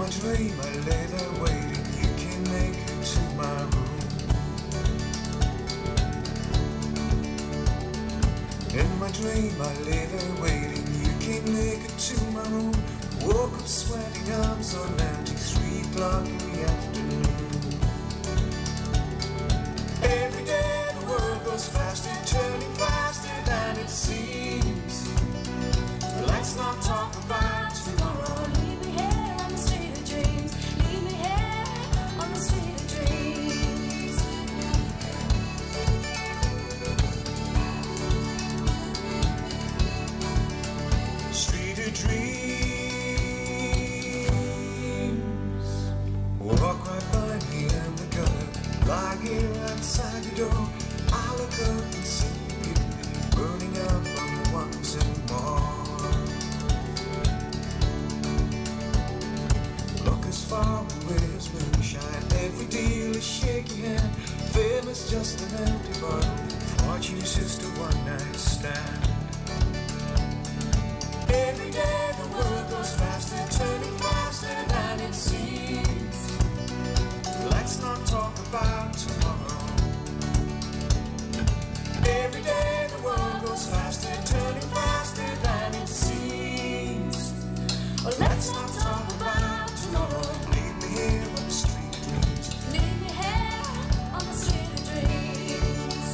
my dream I lay there waiting, you can make it to my room. In my dream I lay there waiting, you can make it to my room. Woke up sweating, arms on empty, 3 o'clock in the afternoon. Every day the world goes faster, turning faster than it seems. Let's not talk about tomorrow. Leave me here on the street of dreams. Leave me here on the street of dreams. Street of dreams. Walk right by me in the gutter, lie here outside your door. I look up and see you burning up on the ones and more. Look as far away as moonshine. Every deal is shaky hand. Fame is just an empty bottle. Fortune's just a one-night stand. Every day the world goes faster, turning faster than it seems. Let's not talk about tomorrow. Every day the world goes faster, turning faster than it seems. Well, let's not talk about tomorrow. Leave me here on the street of dreams. Leave me here on the street of dreams.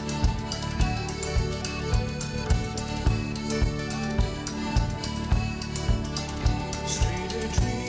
Street of dreams.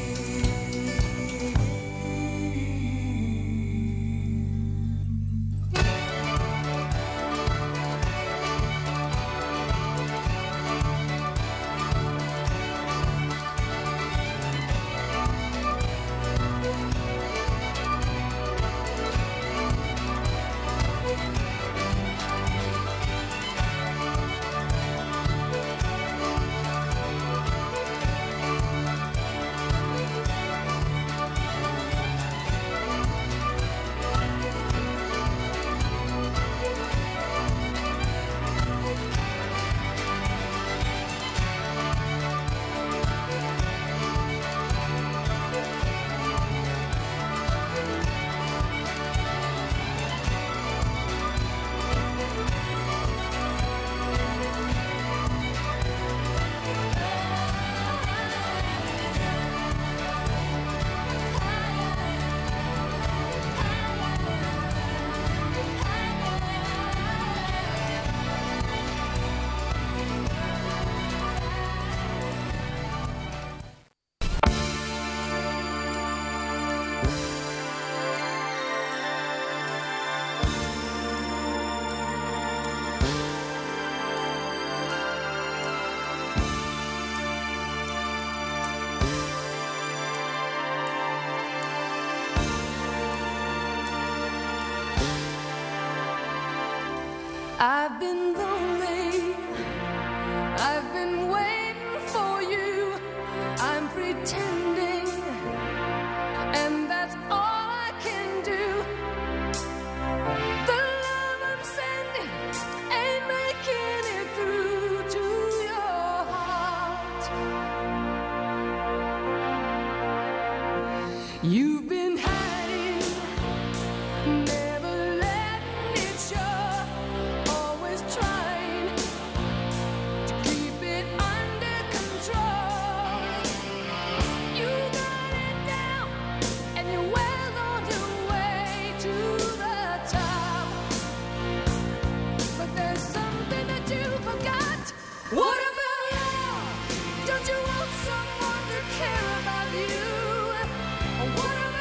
I've been lonely, I've been waiting for you, I'm pretending, and that's all I can do. The love I'm sending ain't making it through to your heart. You've been hiding, never letting it show. Always trying to keep it under control. You got it down, and you're well on your way to the top. But there's something that you forgot. What about love? Don't you want someone to care about you? Or what about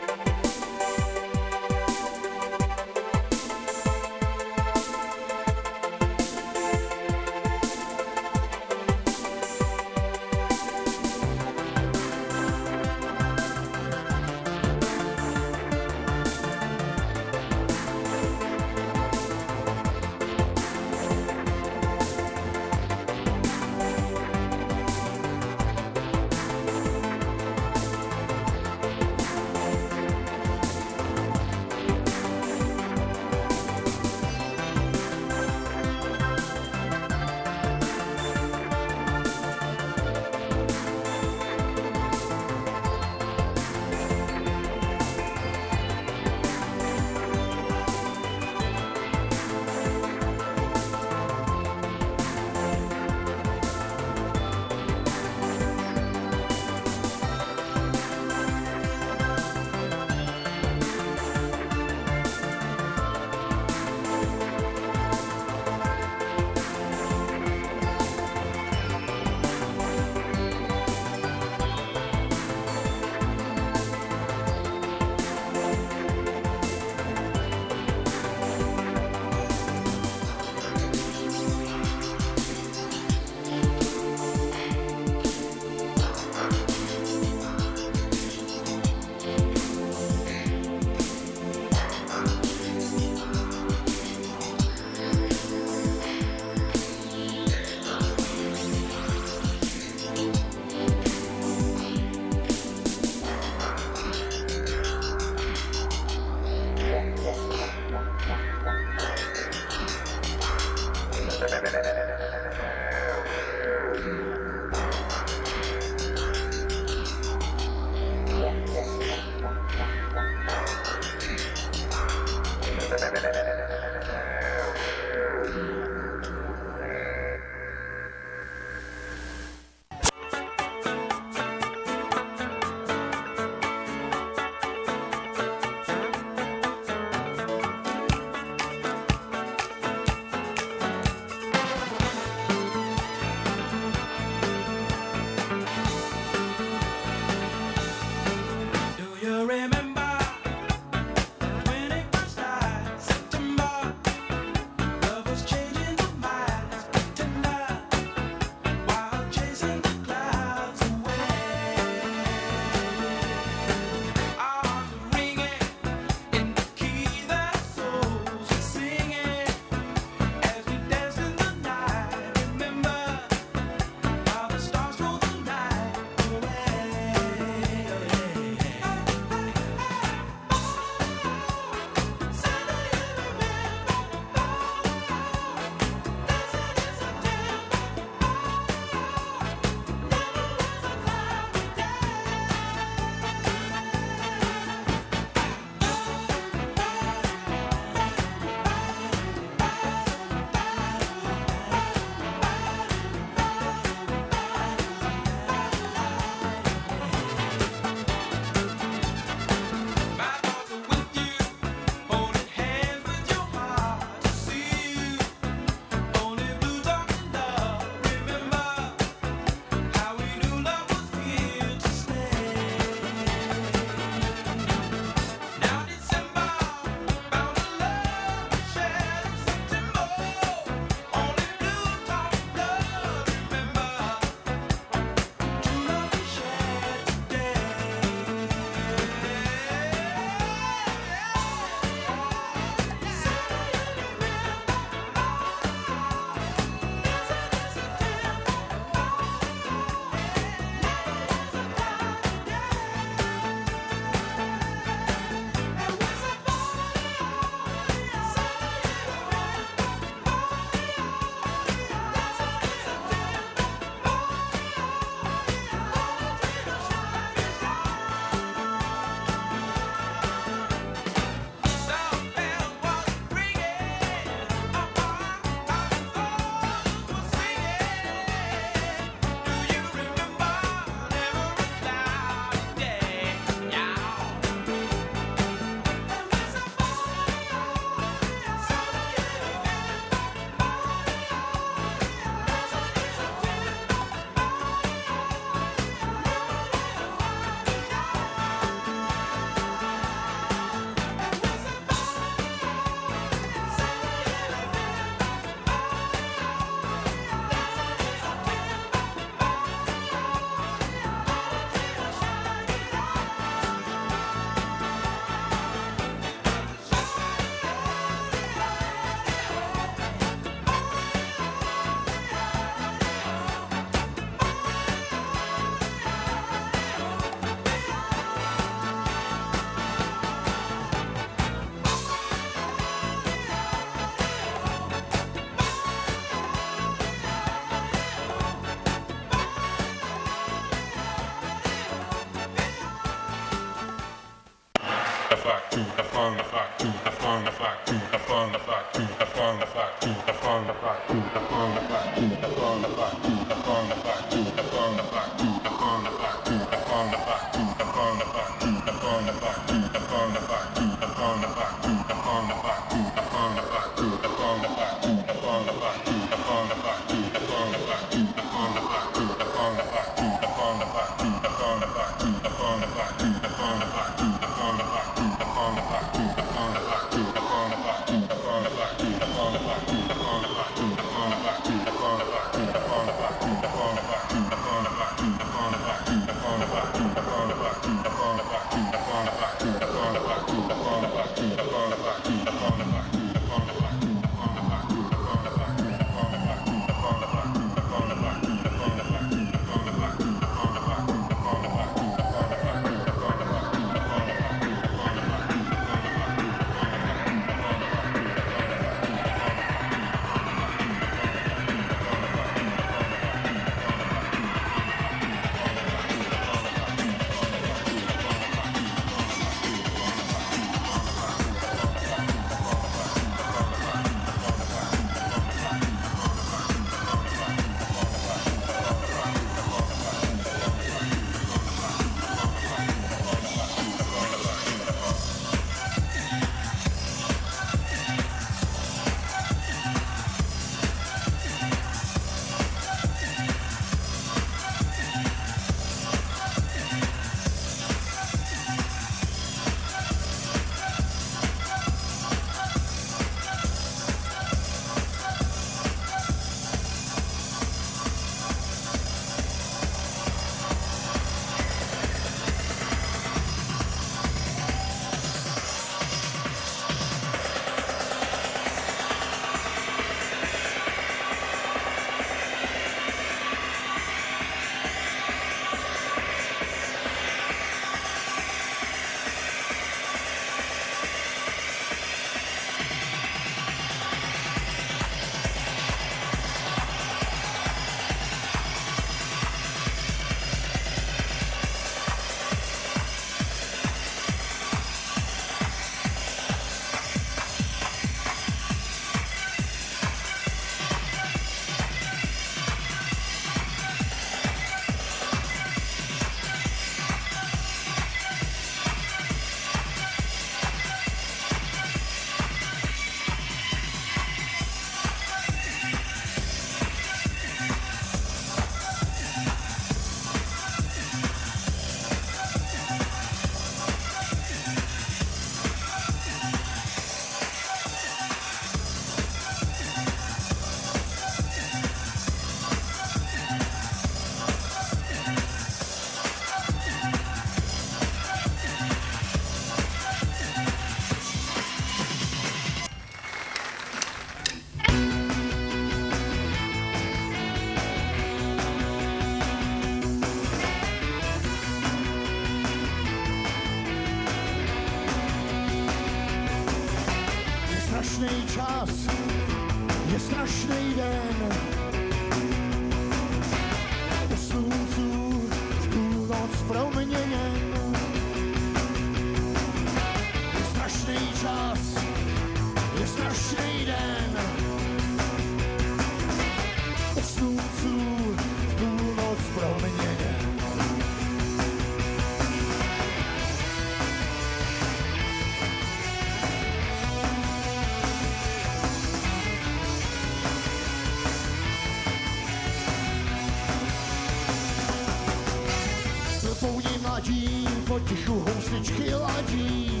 potichu housličky ladí.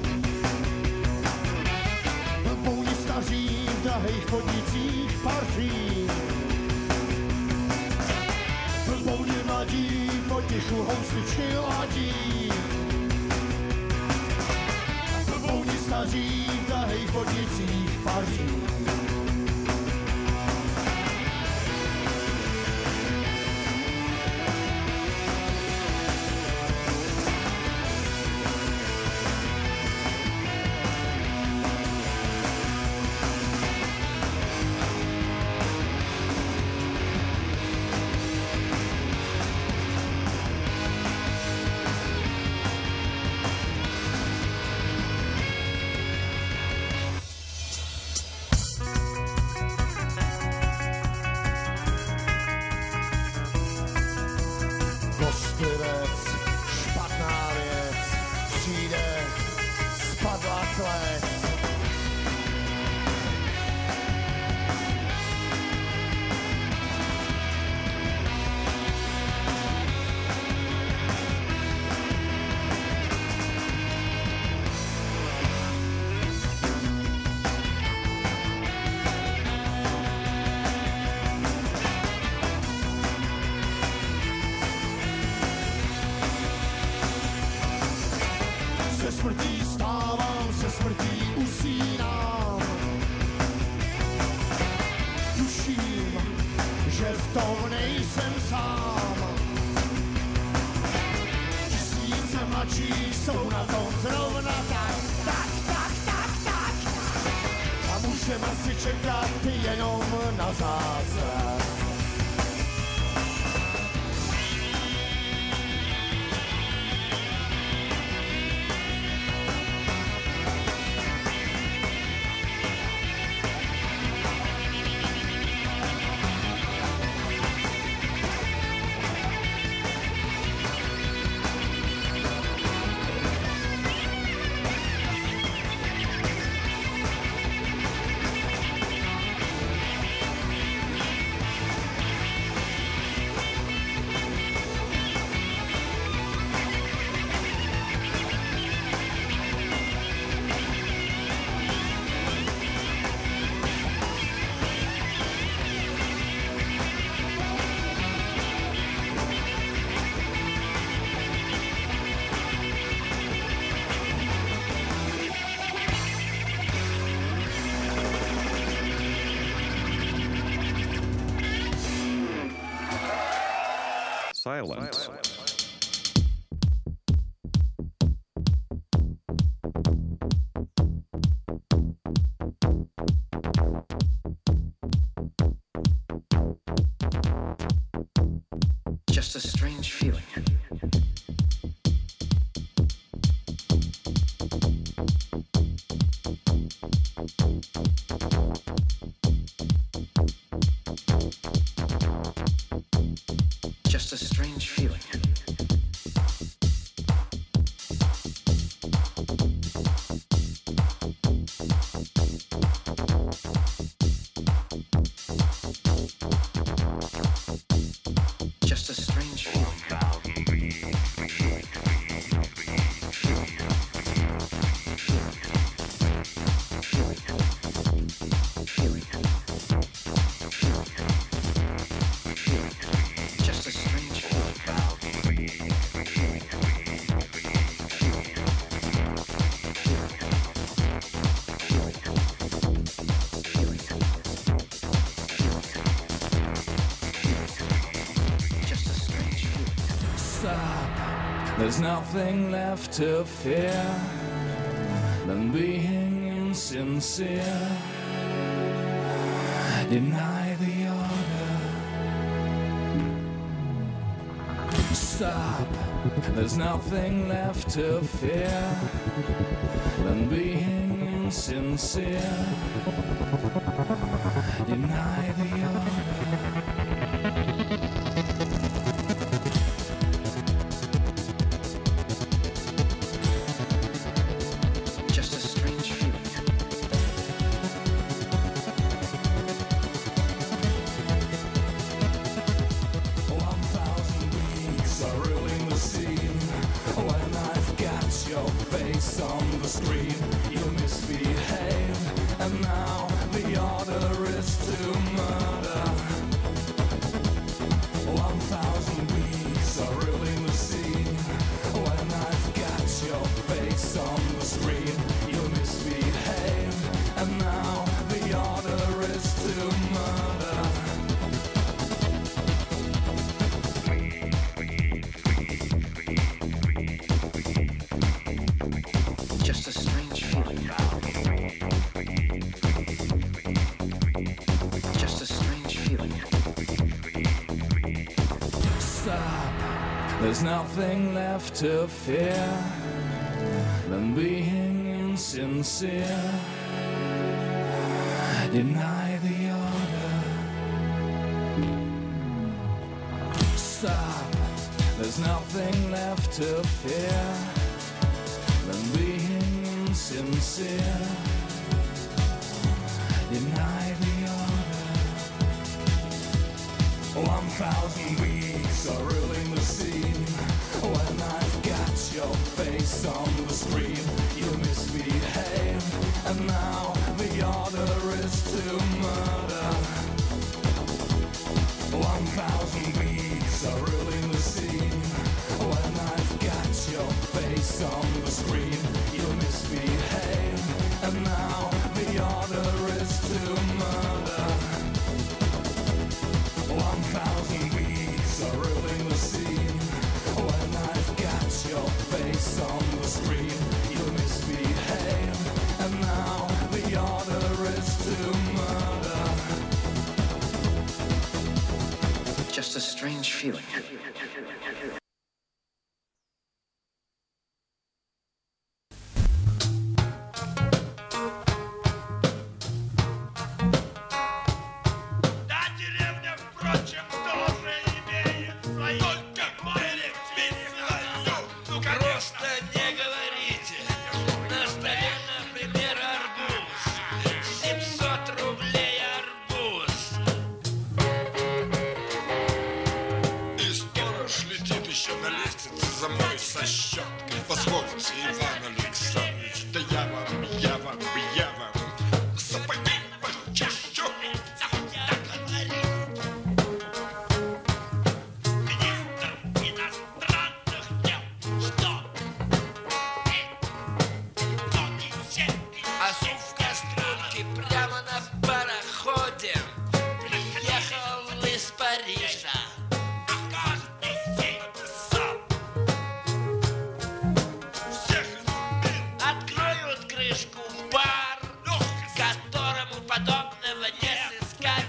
Pouni staří v drahých podnicích paří. Pouni mladí potichu housličky ladí. Pouni staří v drahých podnicích paří. v tom nejsem sám. Tisíce mladší jsou na tom zrovna tak. A můžeme si čekat jenom na zázrak. Silence. Just a strange feeling. Just a strange feeling. Just a strange feeling. Just a strange feeling. Just a strange feeling. Stop. There's nothing left to fear than being insincere. Deny the order. Stop. There's nothing left to fear than being insincere. Deny the order. Just a strange feeling. 1,000 weeks are ruling the scene. When I've got your face on the screen, you misbehave, and now the order is to murder. 1,000 weeks are ruling the scene. When I've got your face on the screen, you misbehave, and now the order is to murder. Just a strange feeling. Just a strange feeling. Stop. There's nothing left to fear than being insincere. Deny the order. Stop. There's nothing left to fear than being insincere. Deny the order. 1,000 weeks are ruling the scene. When I've got your face on the screen, you misbehave, and now the order is to murder. 1,000 weeks are ruling the scene. When I've got your face on the screen, you misbehave, and now the order is to murder. 1,000 face on the screen. You misbehave, and now the order is to murder. Just a strange feeling. Да, деревня, впрочем, тоже имеет свои. Только ну, Просто не говорите. На столе, например, арбуз. 700 рублей арбуз. И сторож летит еще на лестнице за мной со щеткой. Позвольте, Иван Александрович, да я вам сапоги почищу. министр иностранных дел. Что? А в кастрюльке прямо на пароходе приехал из Парижа. Откроют крышку бар, которому подобного не сыскать.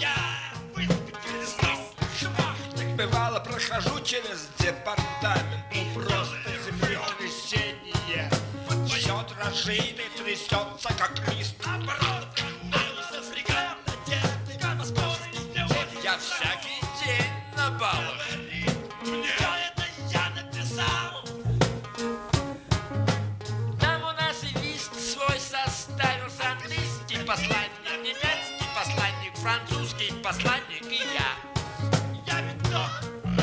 Так бывало, прохожу через департамент, ну просто землетрясение. Все дрожит и трясется, как лист. Я всякий день на балах. Все это я написал. Там у нас и лист свой составился. Английский посланник, немецкий посланник, французский посланник и я. Я ведь тоже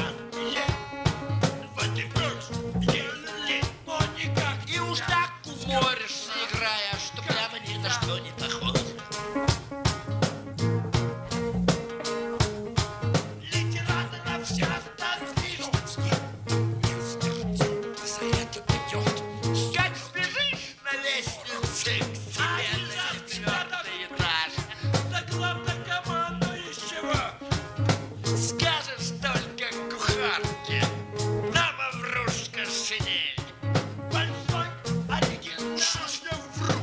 в этих еле, но никак. И уж так уморишься, играя, что прямо ни на что не похож. Литераторов сейчас Минский. За это бьет. Как сбежишь на лестнице к себе на 4-й этаж, Да главнокомандующего. скажешь только кухарке: на, Маврушка, шинель. Большой оригинал. Что ж я вру?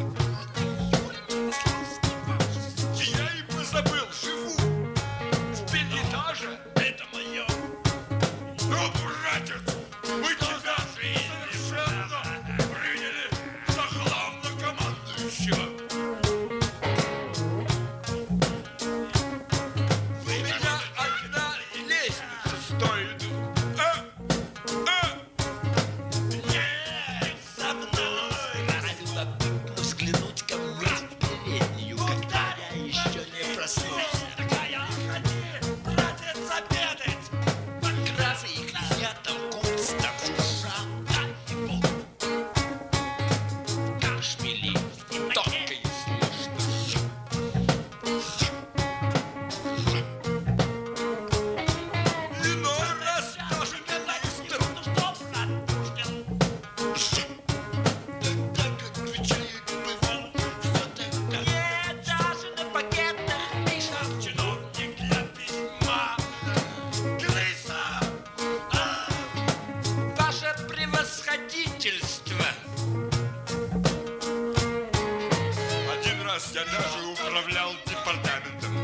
Я и позабыл, живу в Бельэтаже. Это мое. Ну, братец, мы тебя совершенно приняли за главнокомандующего. Вы У меня одна лестница стоит. нет, со мной. Любопытно взглянуть ко мне в переднюю, когда я еще не проснулся. Такая ходи, братец, обедать. Графы и князья толкутся, там шуршат, и бог. Кашмели только и слышно. Иной раз даже министр. Ну что, брат Пушкин? Так отвечает, бывал, все так. Нет, даже на пакетах пишут. Чиновник для письма. Крыса! Ваше превосходительство. Один раз я даже управлял департаментом.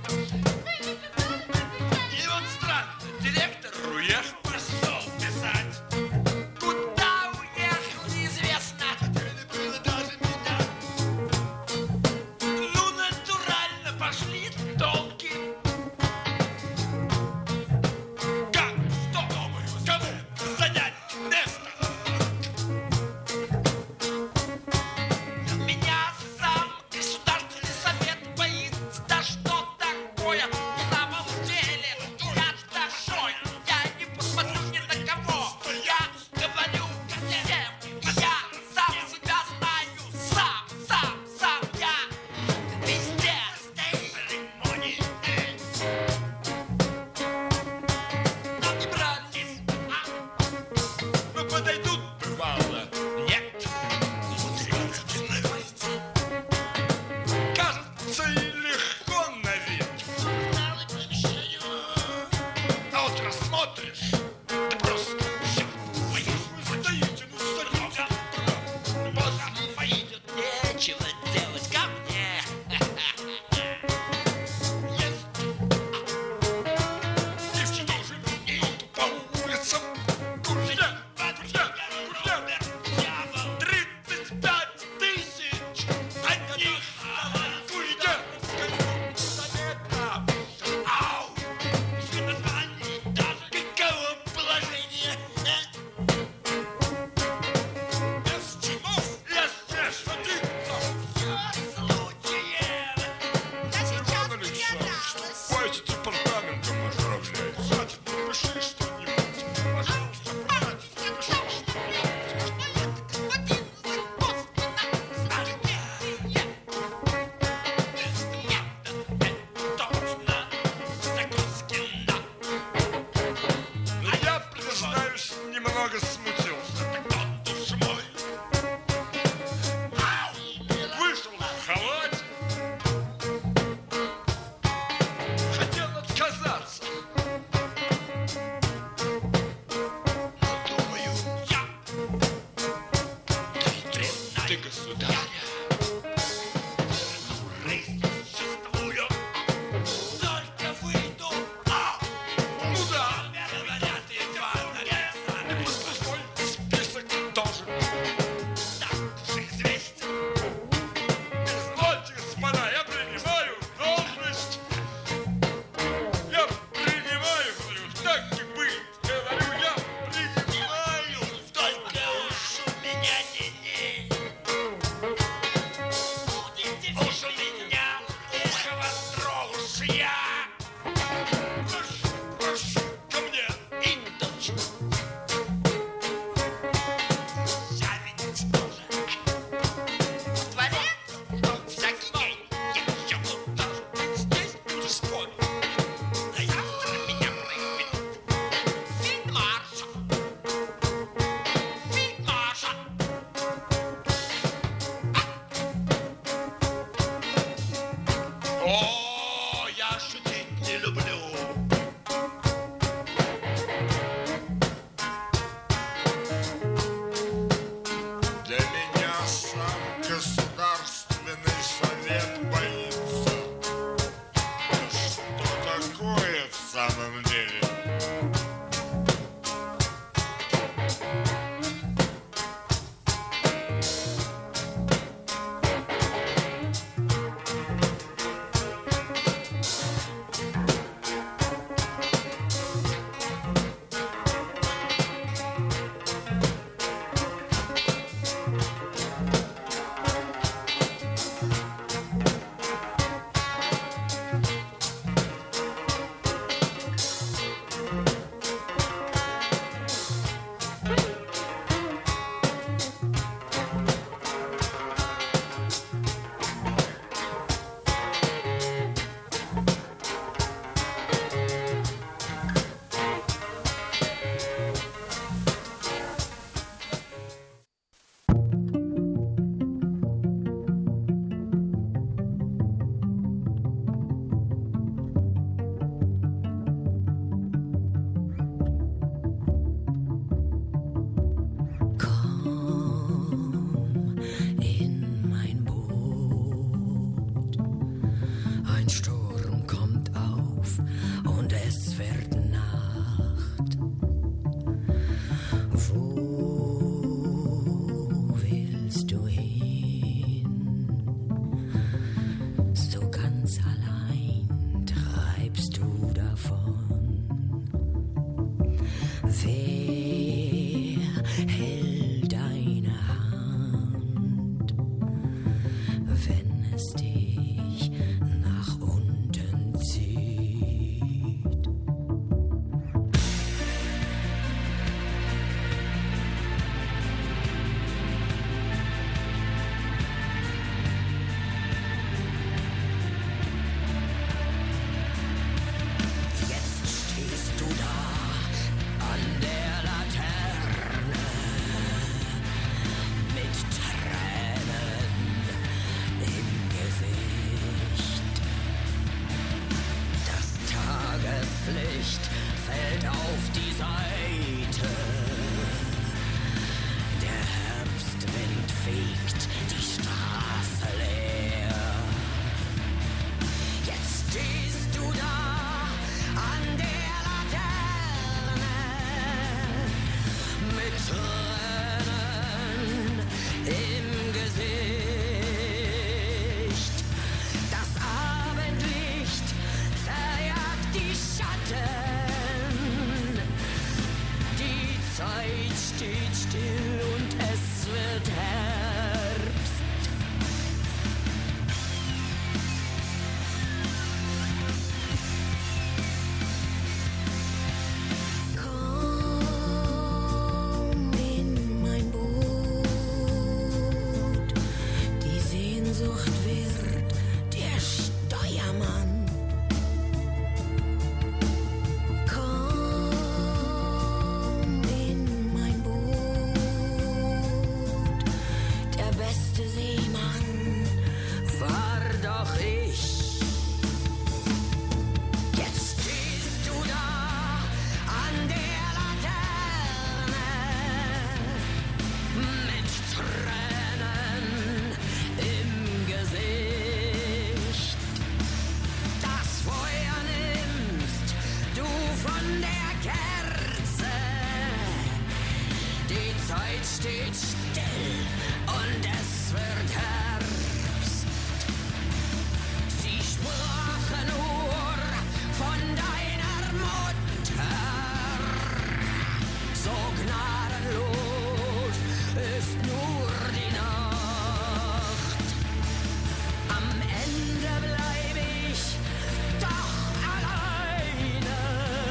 И вот странно, директор Уехал. пошел писать. Куда уехал, неизвестно. Было даже меня. Ну, натурально пошли толки. Как? Что? Кому занять место? Меня сам Государственный совет боится. Да Ein Sturm kommt auf und es wird Nacht. Wo willst du hin? So ganz allein treibst du davon. Wer hält deine Hand, wenn es dich nach unten zieht? Jetzt stehst du da an der Laterne mit Tränen im Gesicht. Das Tageslicht fällt auf die Seite. Der Herbstwind fegt die Straße leer. Jetzt stehst du da an der Laterne mit Tränen im Gesicht. Das Abendlicht verjagt die Schatten. Die Zeit steht still und es wird Herbst. Komm in mein Boot, die Sehnsucht wird der Steuermann. Komm in mein Boot, der beste Seemann war doch ich. Jetzt stehst du da an der Laterne mit Tränen im Gesicht. Das Feuer nimmst du von der Kerze. Die Zeit steht still und es wird Herbst. Sie sprachen nur von deiner Mutter. So gnadenlos ist nur die Nacht. Am Ende bleib ich doch alleine.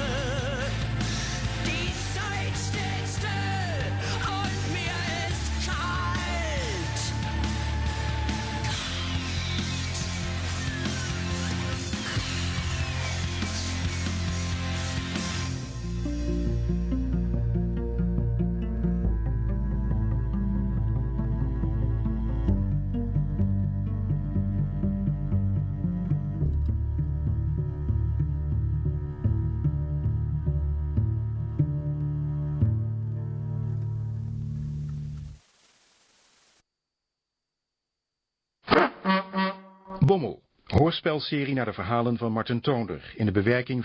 Die Zeit steht still und mir ist kalt. Bommel, hoorspelserie naar de verhalen van Marten Toonder in de bewerking